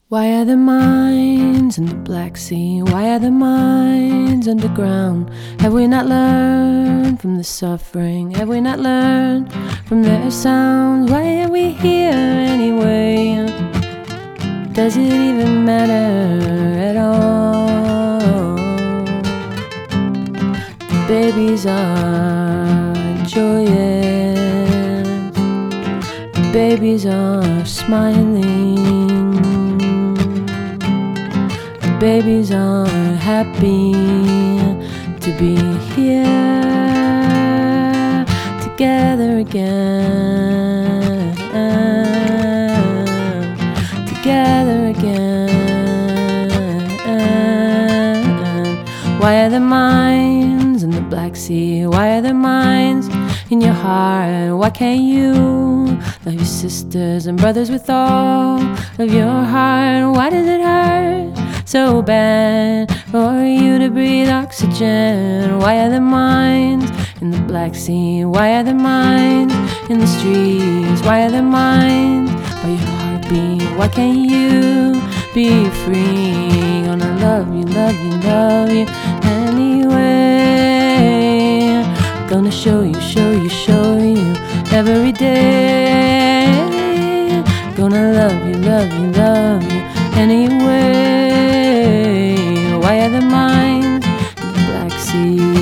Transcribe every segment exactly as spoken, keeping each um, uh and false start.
Why are the mines in the Black Sea? Why are the mines underground? Have we not learned from the suffering? Have we not learned from their sounds? Why are we here anyway? Does it even matter at all? The babies are joyous, the babies are smiling, babies are happy to be here together again, together again. Why are the mines in the Black Sea? Why are the mines in your heart? Why can't you love your sisters and brothers with all of your heart? Why does it hurt so bad for you to breathe oxygen? Why are the mines in the Black Sea? Why are the mines in the streets? Why are the mines by your heartbeat? Why can't you be free? Gonna love you, love you, love you anyway. Gonna show you, show you, show you every day. Gonna love you, love you, love you anyway. Why are the mines in the Black Sea?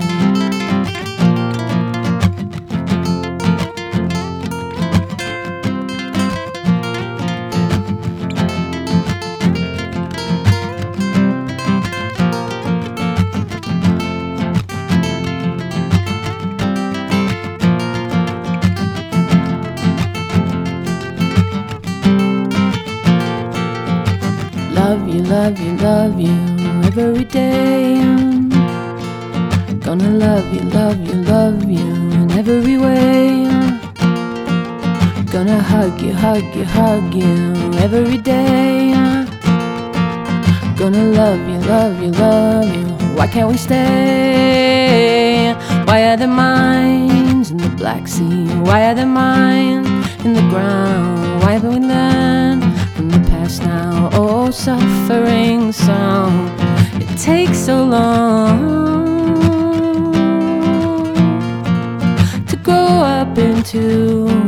Love you, love you, love you every day. Gonna love you, love you, love you in every way. Gonna hug you, hug you, hug you every day. Gonna love you, love you, love you. Why can't we stay? Why are the mines in the Black Sea? Why are the mines in the ground? Why haven't we learned from the past now? Oh, suffering song, it takes so long to grow up into